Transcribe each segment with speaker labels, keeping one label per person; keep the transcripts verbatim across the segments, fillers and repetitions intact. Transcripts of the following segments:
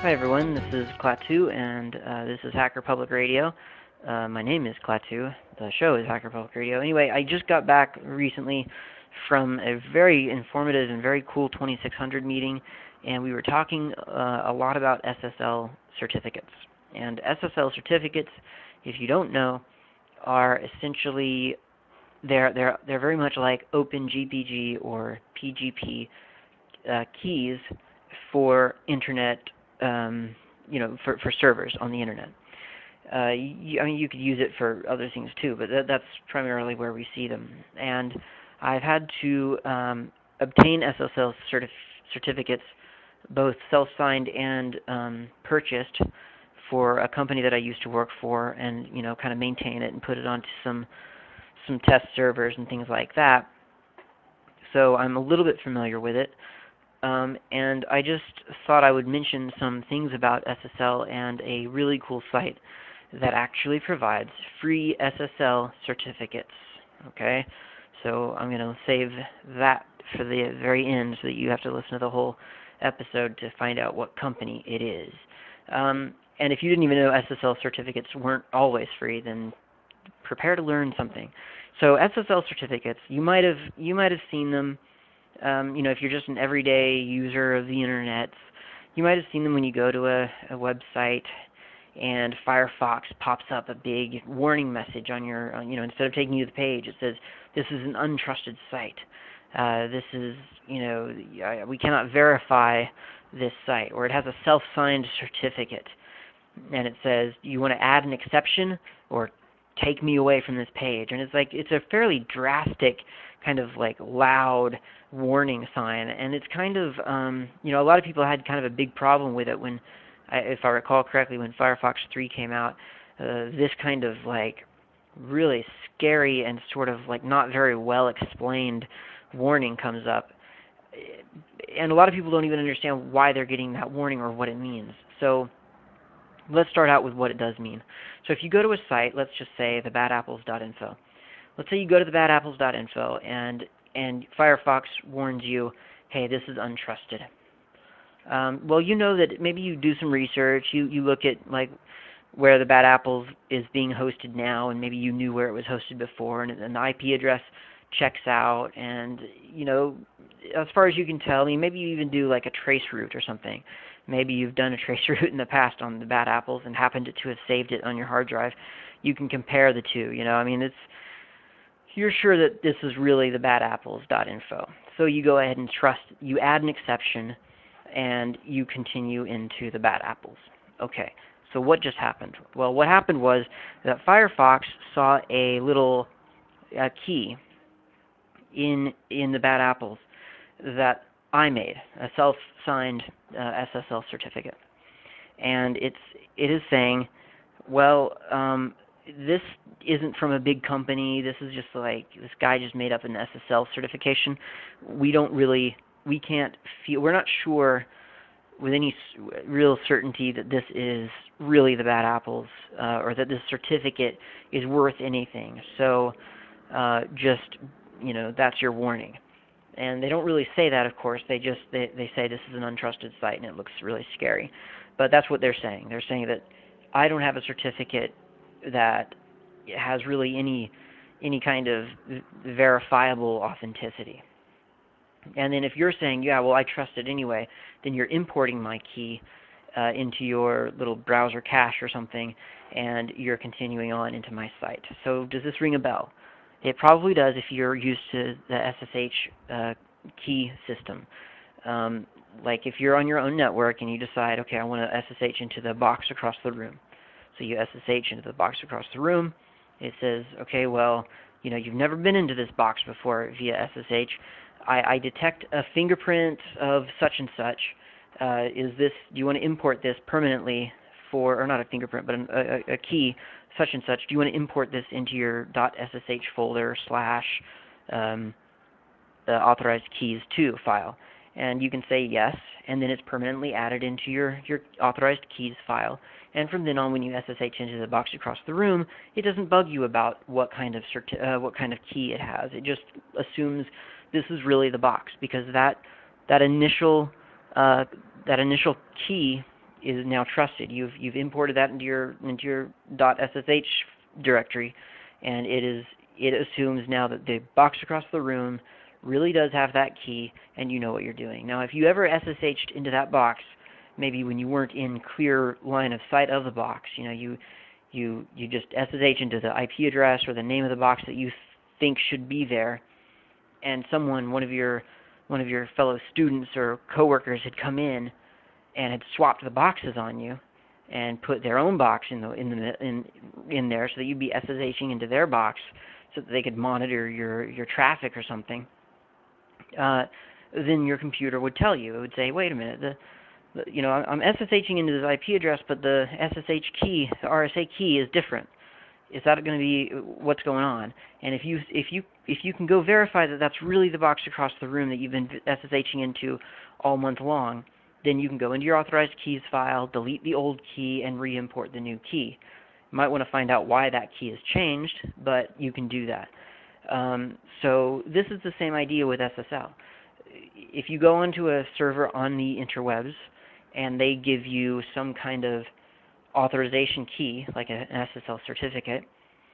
Speaker 1: Hi everyone, this is Klaatu, and uh, this is Hacker Public Radio. Uh, my name is Klaatu. The show is Hacker Public Radio. Anyway, I just got back recently from a very informative and very cool twenty-six hundred meeting, and we were talking uh, a lot about S S L certificates. And S S L certificates, if you don't know, are essentially they're they're they're very much like OpenGPG or P G P uh, keys for internet. Um, you know, for, for servers on the internet. Uh, you, I mean, you could use it for other things too, but that, that's primarily where we see them. And I've had to um, obtain S S L certif certificates, both self-signed and um, purchased, for a company that I used to work for, and you know, kind of maintain it and put it onto some some test servers and things like that. So I'm a little bit familiar with it. Um, and I just thought I would mention some things about S S L and a really cool site that actually provides free S S L certificates. Okay, so I'm going to save that for the very end so that you have to listen to the whole episode to find out what company it is. Um, and if you didn't even know S S L certificates weren't always free, then prepare to learn something. So S S L certificates, you might have you might have seen them. Um, you know, if you're just an everyday user of the internet, you might have seen them when you go to a, a website and Firefox pops up a big warning message on your, on, you know, instead of taking you to the page, it says, this is an untrusted site. Uh, this is, you know, we cannot verify this site. Or it has a self-signed certificate. And it says, you want to add an exception or take me away from this page. And it's like, it's a fairly drastic, kind of like loud warning sign. And it's kind of, um, you know, a lot of people had kind of a big problem with it when, if I recall correctly, when Firefox three came out. Uh, this kind of like really scary and sort of like not very well explained warning comes up. And a lot of people don't even understand why they're getting that warning or what it means. So let's start out with what it does mean. So if you go to a site, let's just say the bad apples dot info. Let's say you go to the bad apples dot info and and Firefox warns you, hey, this is untrusted. Um, well, you know that maybe you do some research, you, you look at like where the Bad Apples is being hosted now, and maybe you knew where it was hosted before, and, and the I P address checks out, and you know, as far as you can tell, I mean, maybe you even do like a trace route or something. Maybe you've done a trace route in the past on the Bad Apples and happened to have saved it on your hard drive. You can compare the two, you know, I mean, it's, you're sure that this is really the bad apples dot info. So you go ahead and trust, you add an exception, and you continue into the bad apples. Okay, so what just happened? Well, what happened was that Firefox saw a little uh, key in in the bad apples that I made, a self-signed uh, S S L certificate, and it's it is saying, well, um, this isn't from a big company. This is just like this guy just made up an S S L certification. We don't really, we can't feel, we're not sure with any real certainty that this is really the Bad Apples uh, or that this certificate is worth anything. So uh, just, you know, that's your warning. And they don't really say that, of course. They just they, they say this is an untrusted site and it looks really scary. But that's what they're saying. They're saying that I don't have a certificate that has really any any kind of verifiable authenticity. And then if you're saying, yeah, well, I trust it anyway, then you're importing my key uh, into your little browser cache or something, and you're continuing on into my site. So does this ring a bell? It probably does if you're used to the S S H uh, key system. Um, like if you're on your own network and you decide, okay, I want to S S H into the box across the room. So you S S H into the box across the room. It says, okay, well, you know, you've never been into this box before via S S H. I, I detect a fingerprint of such and such. Uh, is this? Do you want to import this permanently for, or not a fingerprint, but a, a, a key, such and such? Do you want to import this into your .ssh folder slash um, the authorized keys to file? And you can say yes, and then it's permanently added into your, your authorized keys file. And from then on, when you S S H into the box across the room, it doesn't bug you about what kind of certi- uh, what kind of key it has. It just assumes this is really the box, because that that initial uh, that initial key is now trusted. You've you've imported that into your into your .ssh directory, and it is it assumes now that the box across the room really does have that key, and you know what you're doing. Now, if you ever S S H'd into that box, maybe when you weren't in clear line of sight of the box, you know, you you you just S S H into the I P address or the name of the box that you think should be there, and someone, one of your one of your fellow students or coworkers had come in and had swapped the boxes on you and put their own box in the in the in in there so that you'd be SSHing into their box so that they could monitor your your traffic or something. Uh, then your computer would tell you. It would say, "Wait a minute, the, the you know I'm SSHing into this I P address, but the S S H key, the R S A key, is different. Is that going to be what's going on?" And if you if you if you can go verify that that's really the box across the room that you've been SSHing into all month long, then you can go into your authorized keys file, delete the old key, and re-import the new key. You might want to find out why that key has changed, but you can do that. Um, so this is the same idea with S S L. If you go onto a server on the interwebs and they give you some kind of authorization key, like an S S L certificate,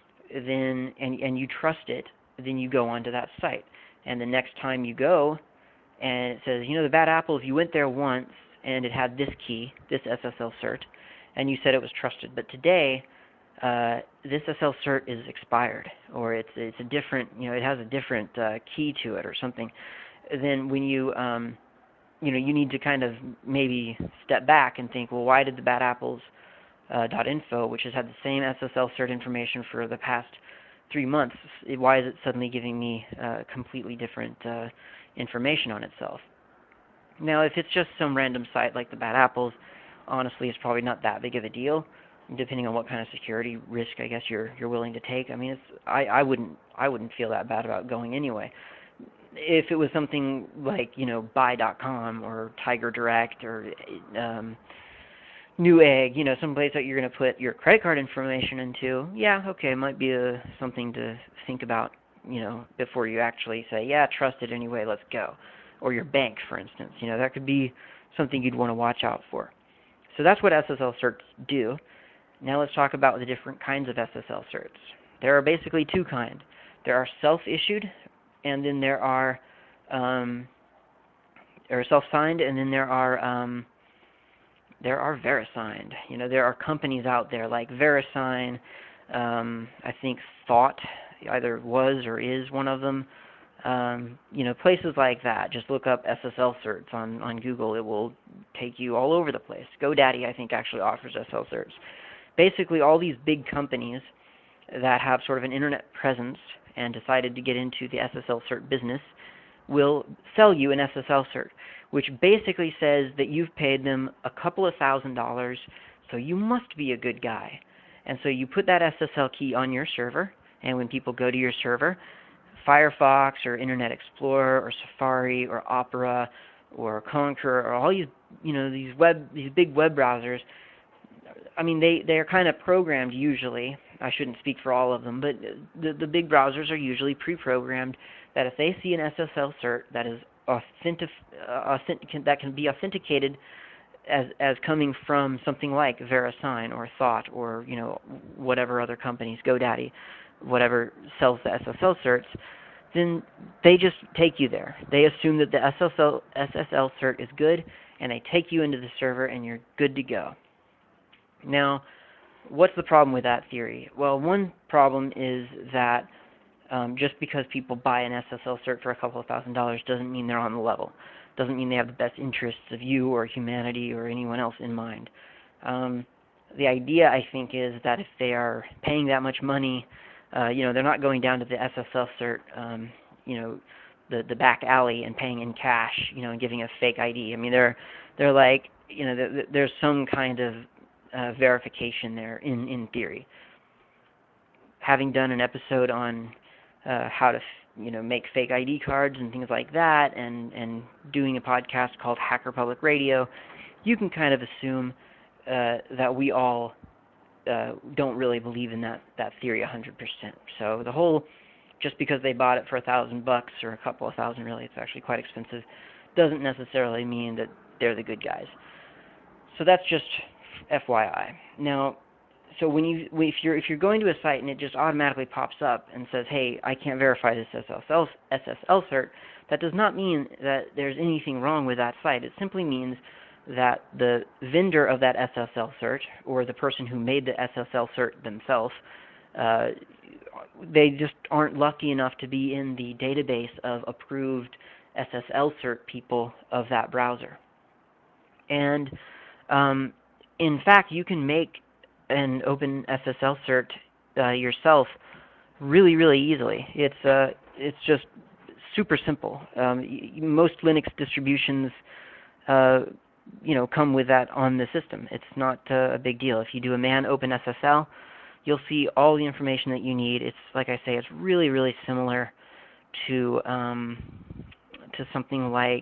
Speaker 1: then and, and you trust it, then you go onto that site. And the next time you go, and it says, you know, the bad apple, if you went there once and it had this key, this S S L cert, and you said it was trusted, but today uh, this S S L cert is expired, or it's it's a different, you know, it has a different uh, key to it or something. Then when you um, you know, you need to kind of maybe step back and think, well, why did the bad apples uh, .info, which has had the same S S L cert information for the past three months, why is it suddenly giving me uh, completely different uh, information on itself? Now, if it's just some random site like the Bad Apples, honestly, it's probably not that big of a deal, depending on what kind of security risk I guess you're you're willing to take. I mean, it's I, I wouldn't I wouldn't feel that bad about going anyway. If it was something like, you know, buy dot com or Tiger Direct or um, Newegg, you know, someplace that you're going to put your credit card information into, yeah, okay, it might be a, something to think about, you know, before you actually say, yeah, trust it anyway, let's go. Or your bank, for instance, you know, that could be something you'd want to watch out for. So that's what S S L certs do. Now let's talk about the different kinds of S S L certs. There are basically two kinds. There are self-issued, and then there are, um, or self-signed, and then there are, um, there are VeriSigned. You know, there are companies out there like VeriSign. Um, I think Thought either was or is one of them. Um, you know, places like that. Just look up S S L certs on, on Google. It will take you all over the place. GoDaddy, I think, actually offers S S L certs. Basically, all these big companies that have sort of an internet presence and decided to get into the S S L cert business will sell you an S S L cert, which basically says that you've paid them a couple of thousand dollars, so you must be a good guy. And so you put that S S L key on your server, and when people go to your server, Firefox or Internet Explorer or Safari or Opera or Conqueror or all these, you know, these web, these big web browsers, I mean, they, they're kind of programmed usually. I shouldn't speak for all of them, but the, the big browsers are usually pre-programmed that if they see an S S L cert that is authentic, uh, authentic that can be authenticated as as coming from something like VeriSign or Thought or, you know, whatever other companies, GoDaddy, whatever sells the S S L certs, then they just take you there. They assume that the S S L, S S L cert is good, and they take you into the server, and you're good to go. Now, what's the problem with that theory? Well, one problem is that um, just because people buy an S S L cert for a couple of thousand dollars doesn't mean they're on the level. Doesn't mean they have the best interests of you or humanity or anyone else in mind. Um, the idea, I think, is that if they are paying that much money, uh, you know, they're not going down to the S S L cert, um, you know, the the back alley and paying in cash, you know, and giving a fake I D. I mean, they're they're like, you know, th- th- there's some kind of uh, verification there in in theory. Having done an episode on uh, how to, you know, make fake I D cards and things like that, and and doing a podcast called Hacker Public Radio, you can kind of assume uh, that we all uh, don't really believe in that that theory one hundred percent. So the whole, just because they bought it for a thousand bucks or a couple of thousand, really, it's actually quite expensive, doesn't necessarily mean that they're the good guys. So that's just F Y I. Now, so when you if you're if you're going to a site and it just automatically pops up and says, "Hey, I can't verify this S S L S S L cert," that does not mean that there's anything wrong with that site. It simply means that the vendor of that S S L cert, or the person who made the S S L cert themselves, uh, they just aren't lucky enough to be in the database of approved S S L cert people of that browser. And um, in fact, you can make an open S S L cert uh, yourself really, really easily. It's uh, it's just super simple. Um, most Linux distributions, uh, you know, come with that on the system. It's not uh, a big deal. If you do a man open S S L, you'll see all the information that you need. It's like I say, it's really, really similar to um, to something like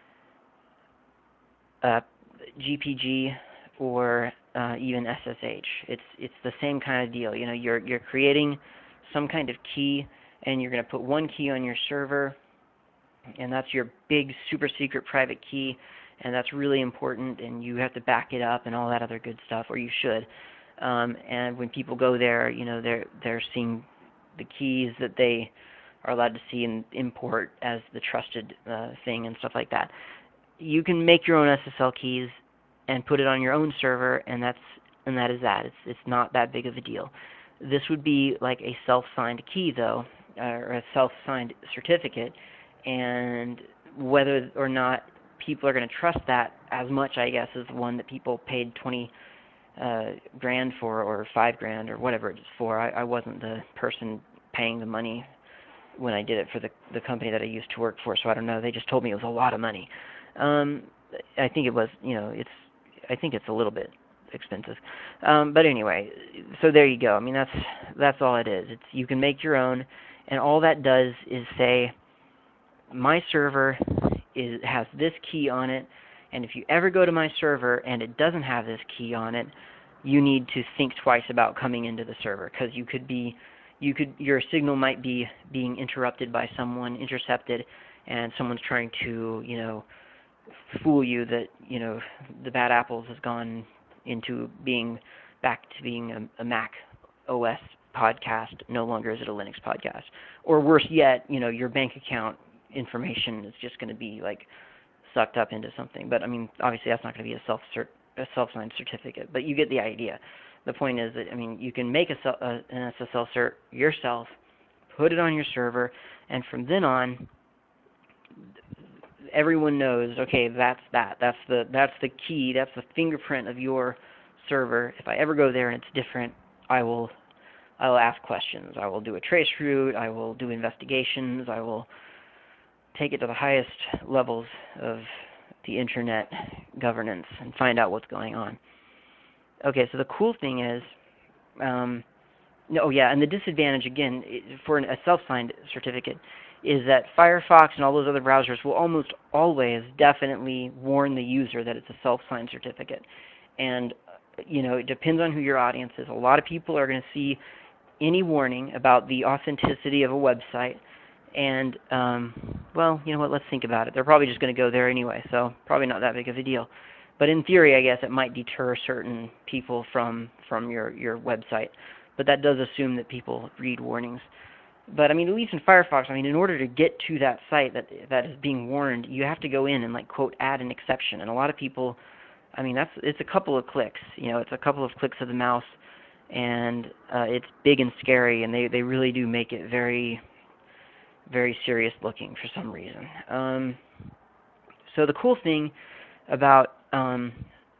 Speaker 1: uh, G P G or uh, even S S H. It's it's the same kind of deal. You know, you're you're creating some kind of key, and you're going to put one key on your server, and that's your big super secret private key, and that's really important, and you have to back it up and all that other good stuff, or you should. Um, and when people go there, you know, they're they're seeing the keys that they are allowed to see and import as the trusted uh, thing and stuff like that. You can make your own S S L keys and put it on your own server, and that's and that is that. It's it's not that big of a deal. This would be like a self-signed key, though, uh, or a self-signed certificate, and whether or not people are going to trust that as much, I guess, as the one that people paid twenty uh, grand for, or five grand, or whatever it's for. I, I wasn't the person paying the money when I did it for the the company that I used to work for, so I don't know. They just told me it was a lot of money. Um, I think it was, you know, it's. I think it's a little bit expensive, um, but anyway. So there you go. I mean, that's that's all it is. It's you can make your own, and all that does is say, my server is has this key on it, and if you ever go to my server and it doesn't have this key on it, you need to think twice about coming into the server, because you could be, you could your signal might be being interrupted by someone, intercepted, and someone's trying to, you know, fool you that, you know, the bad apples has gone into being back to being a, a Mac O S podcast, no longer is it a Linux podcast. Or worse yet, you know, your bank account information is just going to be like sucked up into something. But I mean, obviously that's not going to be a self cert, a self-signed certificate, but you get the idea. The point is that, I mean, you can make a, a, an S S L cert yourself, put it on your server, and from then on, everyone knows, okay, that's that. That's the that's the key. That's the fingerprint of your server. If I ever go there and it's different, I will I will ask questions. I will do a trace route. I will do investigations. I will take it to the highest levels of the internet governance and find out what's going on. Okay, so the cool thing is, um, oh yeah, and the disadvantage again for a self-signed certificate is that Firefox and all those other browsers will almost always definitely warn the user that it's a self-signed certificate. And, you know, it depends on who your audience is. A lot of people are going to see any warning about the authenticity of a website, and, um, well, you know what, let's think about it. They're probably just going to go there anyway, so probably not that big of a deal. But in theory, I guess it might deter certain people from, from your, your website. But that does assume that people read warnings. But I mean, at least in Firefox, I mean, in order to get to that site that that is being warned, you have to go in and like quote add an exception. And a lot of people, I mean, that's it's a couple of clicks. You know, it's a couple of clicks of the mouse, and uh, it's big and scary. And they they really do make it very, very serious looking for some reason. Um, so the cool thing about um,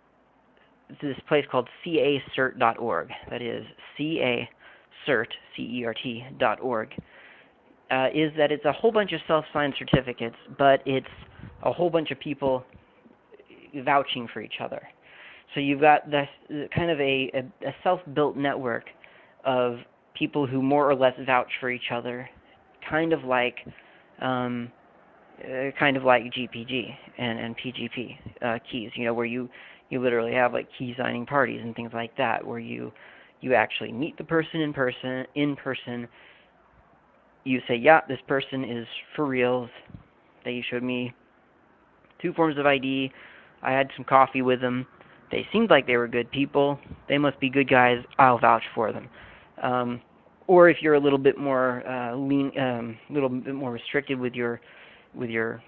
Speaker 1: this place called C A cert dot org, that is C A cert, C E R T, dot org, uh, is that it's a whole bunch of self-signed certificates, but it's a whole bunch of people vouching for each other. So you've got this kind of a, a, a self-built network of people who more or less vouch for each other, kind of like um, uh, kind of like G P G and, and P G P uh, keys, you know, where you, you literally have like key signing parties and things like that, where you you actually meet the person in person. In person, you say, "Yeah, this person is for reals. They showed me two forms of I D. I had some coffee with them. they seemed like they were good people. They must be good guys. I'll vouch for them. Um, or if you're a little bit more uh, lean, um, little bit more restricted with your with your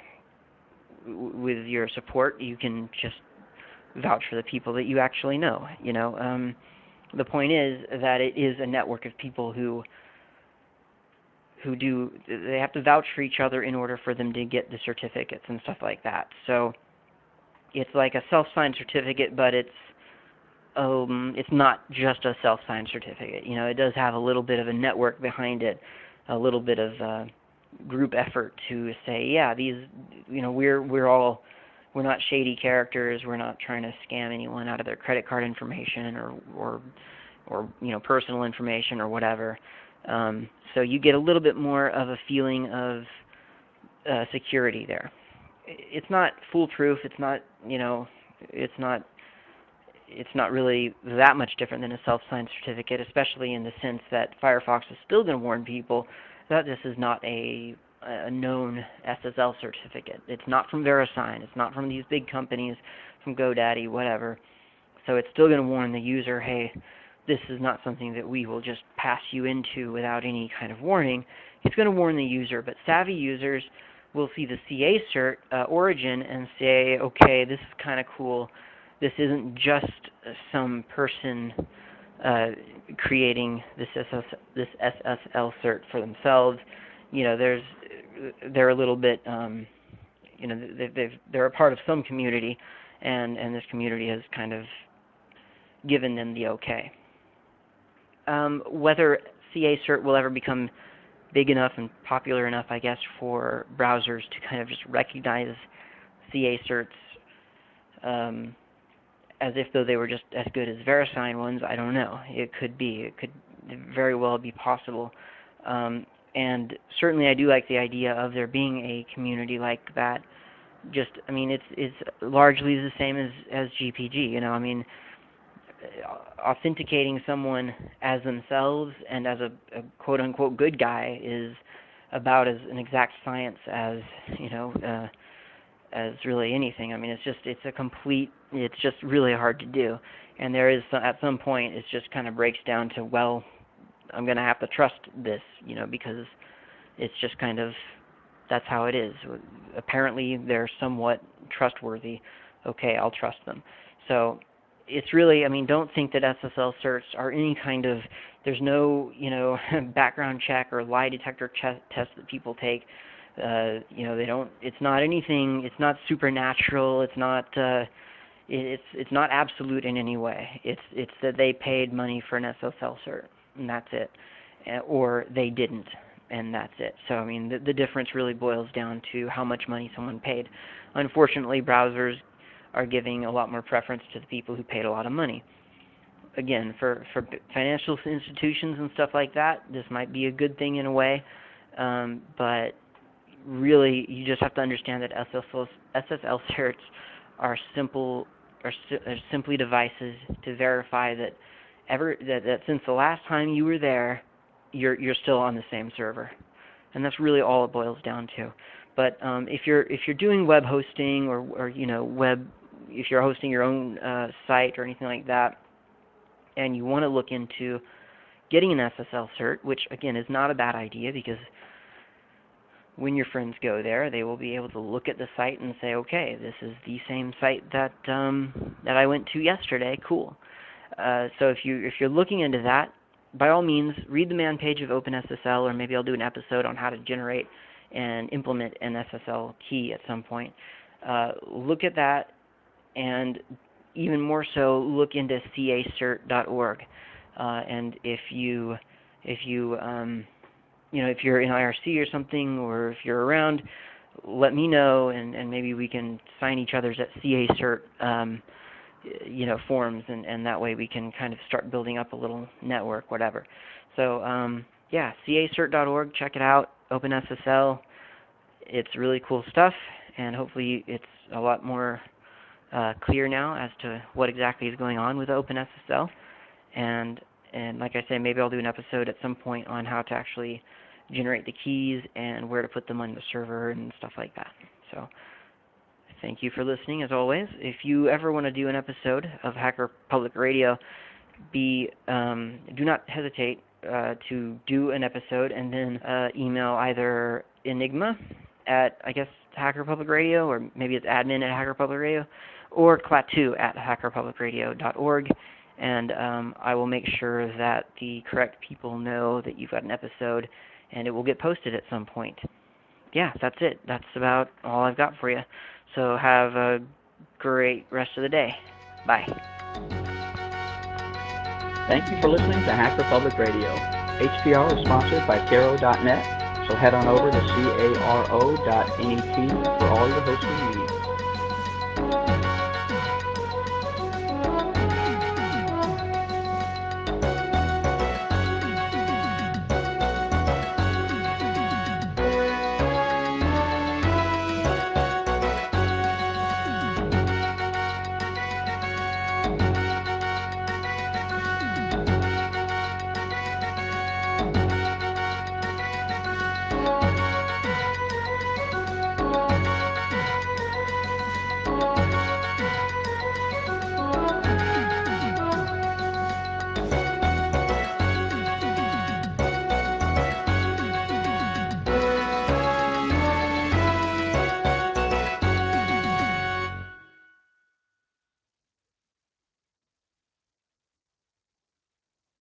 Speaker 1: with your support, you can just vouch for the people that you actually know. You know, um, the point is that it is a network of people who who do they have to vouch for each other in order for them to get the certificates and stuff like that. So it's like a self-signed certificate, but it's um, it's not just a self-signed certificate. You know, it does have a little bit of a network behind it, a little bit of uh, group effort to say, yeah, these, you know, we're we're all we're not shady characters. We're not trying to scam anyone out of their credit card information or or or you know personal information or whatever. Um, so you get a little bit more of a feeling of uh, security there. It's not foolproof. It's not you know it's not it's not really that much different than a self-signed certificate, especially in the sense that Firefox is still going to warn people that this is not a, a known S S L certificate. It's not from VeriSign. It's not from these big companies, from GoDaddy, whatever. So it's still going to warn the user, hey, this is not something that we will just pass you into without any kind of warning. It's going to warn the user, but savvy users will see the C A cert uh, origin and say, okay, this is kind of cool. This isn't just some person uh, creating this S S, this S S L cert for themselves. You know, there's they're a little bit, um, you know, they've, they've they're a part of some community, and and this community has kind of given them the okay. Um, whether C A cert will ever become big enough and popular enough, I guess, for browsers to kind of just recognize C A certs. Um, as if though they were just as good as VeriSign ones, I don't know. It could be. It could very well be possible. Um, and certainly I do like the idea of there being a community like that. Just, I mean, it's it's largely the same as, as G P G, you know. I mean, authenticating someone as themselves and as a, a quote-unquote good guy is about as an exact science as, you know, uh, as really anything. I mean, it's just, it's a complete, it's just really hard to do. And there is, some, at some point, it just kind of breaks down to, well, I'm going to have to trust this, you know, because it's just kind of, that's how it is. Apparently, they're somewhat trustworthy. Okay, I'll trust them. So it's really, I mean, don't think that S S L certs are any kind of, there's no, you know, background check or lie detector ch- test that people take. Uh, you know, they don't. It's not anything. It's not supernatural. It's not. Uh, it's it's not absolute in any way. It's it's that they paid money for an S S L cert, and that's it, uh, or they didn't, and that's it. So I mean, the, the difference really boils down to how much money someone paid. Unfortunately, browsers are giving a lot more preference to the people who paid a lot of money. Again, for for financial institutions and stuff like that, this might be a good thing in a way, um, but really, you just have to understand that S S L, S S L certs are simple, are, are simply devices to verify that ever that, that since the last time you were there, you're you're still on the same server, and that's really all it boils down to. But um, if you're if you're doing web hosting or or you know web, if you're hosting your own uh, site or anything like that, and you want to look into getting an S S L cert, which again is not a bad idea because when your friends go there, they will be able to look at the site and say, okay, this is the same site that um, that I went to yesterday. Cool. Uh, so if you if you're looking into that, by all means, read the man page of OpenSSL, or maybe I'll do an episode on how to generate and implement an S S L key at some point. Uh, look at that, and even more so, look into C A cert dot org. Uh, and if you if you um, you know, if you're in I R C or something, or if you're around, let me know, and, and maybe we can sign each other's at C A cert, um, you know, forums, and, and that way we can kind of start building up a little network, whatever. So, um, yeah, C A cert dot org, check it out, OpenSSL. It's really cool stuff, and hopefully it's a lot more uh, clear now as to what exactly is going on with OpenSSL. And and like I say, maybe I'll do an episode at some point on how to actually generate the keys and where to put them on the server and stuff like that. So thank you for listening, as always. If you ever want to do an episode of Hacker Public Radio, be um, do not hesitate uh, to do an episode and then uh, email either Enigma at, I guess, Hacker Public Radio, or maybe it's admin at Hacker Public Radio, or Klaatu at hacker public radio dot org, and um, I will make sure that the correct people know that you've got an episode, and it will get posted at some point. Yeah, that's it. That's about all I've got for you. So have a great rest of the day. Bye.
Speaker 2: Thank you for listening to Hacker Public Radio. H P R is sponsored by Caro dot net, so head on over to caro dot net for all your hosting needs.